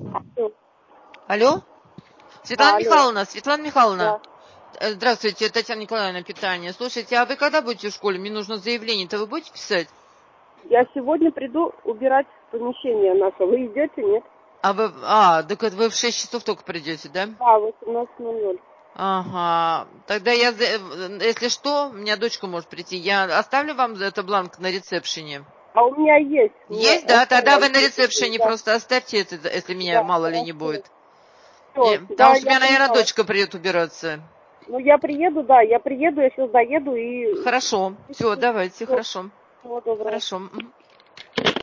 Алло. Алло? Светлана Алло. Михайловна, Светлана Михайловна. Да. Здравствуйте, Татьяна Николаевна, питание. Слушайте, а вы когда будете в школе? Мне нужно заявление-то вы будете писать? Я сегодня приду убирать помещение наше. Вы идете, нет? Так это вы в 6 часов только придете, да? Да, 18:00. Ага. Тогда если что, у меня дочка может прийти. Я оставлю вам это бланк на ресепшене. А у меня есть. Мне Есть, да? Тогда вы оставляют. на ресепшене Да, просто оставьте это, если меня да, мало ли не хорошо. будет. Все, Потому да, что у я меня, наверное, поняла. дочка придет убираться. Ну, я приеду, да, я сейчас доеду и... Хорошо. Все, давайте, Всё, хорошо. всего доброго. Хорошо. Мгм.